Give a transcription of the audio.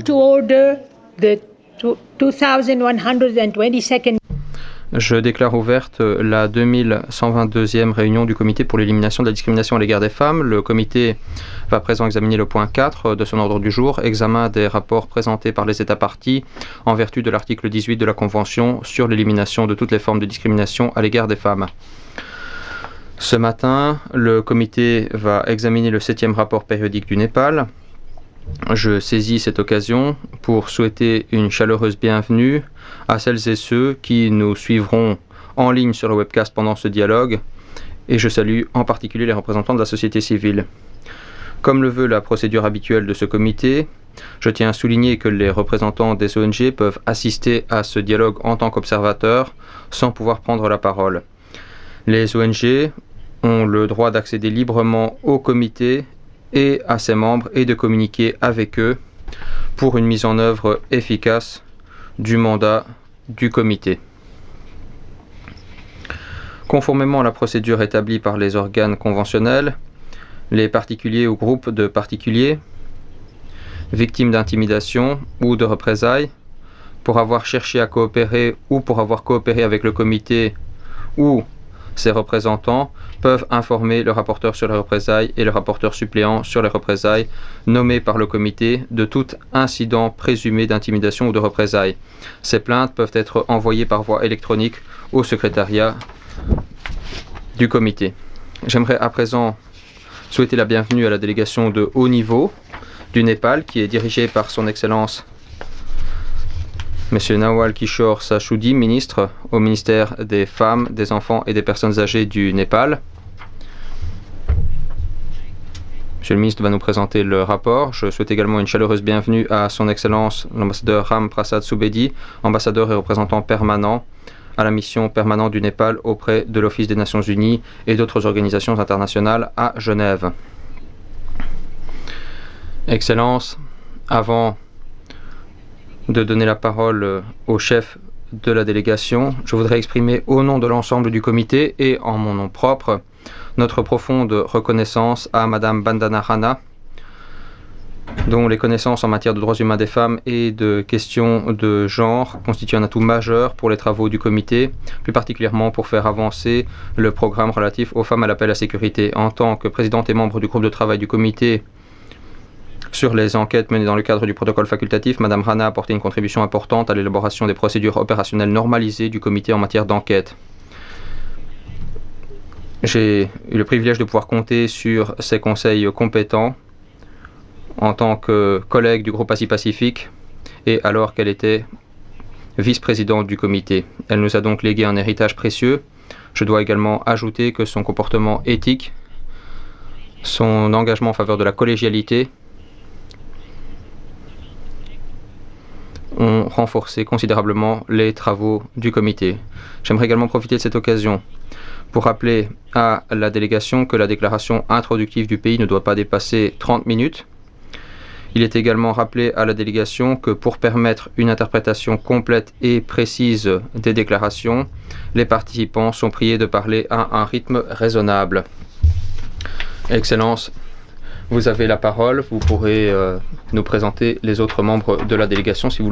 to order the 2122nd. Je déclare ouverte la 2122e réunion du comité pour l'élimination de la discrimination à l'égard des femmes. Le comité va à présent examiner le point 4 de son ordre du jour, examen des rapports présentés par les États parties en vertu de l'article 18 de la Convention sur l'élimination de toutes les formes de discrimination à l'égard des femmes. Ce matin, le comité va examiner le 7e rapport périodique du Népal. Je saisis cette occasion pour souhaiter une chaleureuse bienvenue à celles et ceux qui nous suivront en ligne sur le webcast pendant ce dialogue, et je salue en particulier les représentants de la société civile. Comme le veut la procédure habituelle de ce comité, je tiens à souligner que les représentants des ONG peuvent assister à ce dialogue en tant qu'observateurs sans pouvoir prendre la parole. Les ONG ont le droit d'accéder librement au comité et à ses membres et de communiquer avec eux pour une mise en œuvre efficace du mandat du comité. Conformément à la procédure établie par les organes conventionnels, les particuliers ou groupes de particuliers victimes d'intimidation ou de représailles pour avoir cherché à coopérer ou pour avoir coopéré avec le comité ou ses représentants peuvent informer le rapporteur sur les représailles et le rapporteur suppléant sur les représailles nommé par le comité de tout incident présumé d'intimidation ou de représailles. Ces plaintes peuvent être envoyées par voie électronique au secrétariat du comité. J'aimerais à présent souhaiter la bienvenue à la délégation de haut niveau du Népal qui est dirigée par son Excellence M. Nawal Kishore Sachudi, ministre au ministère des Femmes, des Enfants et des Personnes âgées du Népal. Monsieur le ministre va nous présenter le rapport. Je souhaite également une chaleureuse bienvenue à son Excellence l'ambassadeur Ram Prasad Subedi, ambassadeur et représentant permanent à la mission permanente du Népal auprès de l'Office des Nations Unies et d'autres organisations internationales à Genève. Excellence, avant de donner la parole au chef de la délégation, je voudrais exprimer au nom de l'ensemble du comité et en mon nom propre notre profonde reconnaissance à Madame Bandana Rana, dont les connaissances en matière de droits humains des femmes et de questions de genre constituent un atout majeur pour les travaux du comité, plus particulièrement pour faire avancer le programme relatif aux femmes à l'appel à sécurité. En tant que présidente et membre du groupe de travail du comité sur les enquêtes menées dans le cadre du protocole facultatif, Mme Rana a apporté une contribution importante à l'élaboration des procédures opérationnelles normalisées du comité en matière d'enquête. J'ai eu le privilège de pouvoir compter sur ses conseils compétents en tant que collègue du groupe Asie-Pacifique et alors qu'elle était vice-présidente du comité. Elle nous a donc légué un héritage précieux. Je dois également ajouter que son comportement éthique, son engagement en faveur de la collégialité ont renforcé considérablement les travaux du comité. J'aimerais également profiter de cette occasion pour rappeler à la délégation que la déclaration introductive du pays ne doit pas dépasser 30 minutes. Il est également rappelé à la délégation que pour permettre une interprétation complète et précise des déclarations, les participants sont priés de parler à un rythme raisonnable. Excellence, vous avez la parole. Vous pourrez nous présenter les autres membres de la délégation si vous